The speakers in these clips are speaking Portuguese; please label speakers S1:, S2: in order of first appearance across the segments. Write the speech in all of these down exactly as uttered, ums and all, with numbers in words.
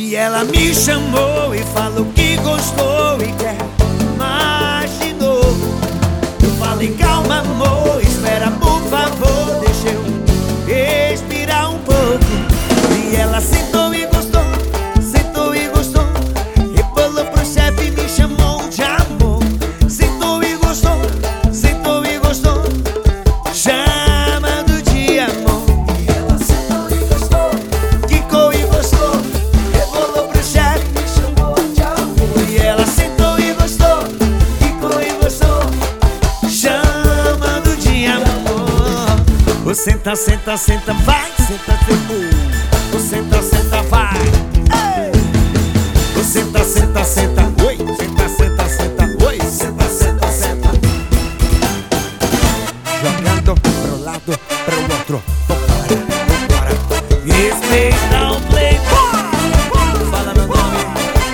S1: E ela me chamou e falou que gostou e quer mais de novo. Eu falei, calma amor, espera por favor, deixa eu respirar um pouco. E ela sentou e gostou, sentou e gostou, rebolou pro chefe e me chamou de amor. Sentou e gostou, sentou e gostou, chamando de amor.
S2: E ela sentou e gostou,
S1: Quicou e gostou, rebolou pro chefe,
S2: me chamou de amor.
S1: e ela sentou e gostou, quicou e gostou, chamando de amor. O senta, senta, senta, vai, senta, senta. O senta, senta, vai. Ei! O senta, senta, senta, oi. Senta, senta, senta, oi. Senta, senta, senta. Jogando pro lado, pro outro. Vambora, vambora. Respeita o playboy. Fala meu nome.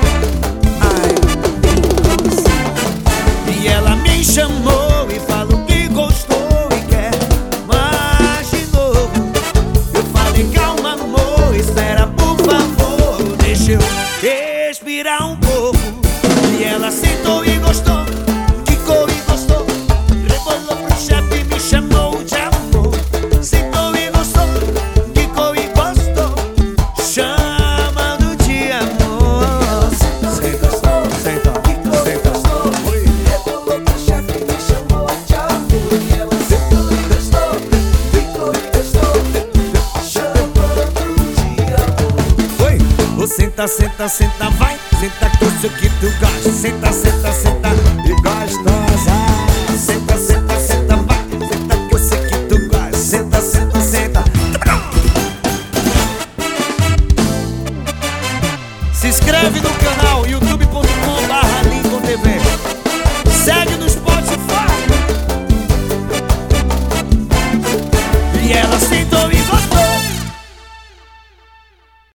S1: Ai. E ela me chamou e falou que gostou e quer mais de novo. Eu falei, calma amor, espera por favor, deixa eu respirar um pouco. E ela sentou e gostou, quicou e gostou, rebolou pro chefe e me chamou de amor. Sentou e gostou, quicou e gostou, chamando de amor. Senta, senta, senta. Oi.
S2: Rebolou pro chefe e me chamou de amor. E ela sentou e gostou, ficou e gostou, chamando de amor.
S1: Oi. O senta, senta, senta, vai. Senta que eu sei que tu gosta. Senta, senta, senta e gostosa. Senta, senta, senta, vai. Senta que eu sei que tu gosta. Senta, senta, senta. Se inscreve no canal YouTube.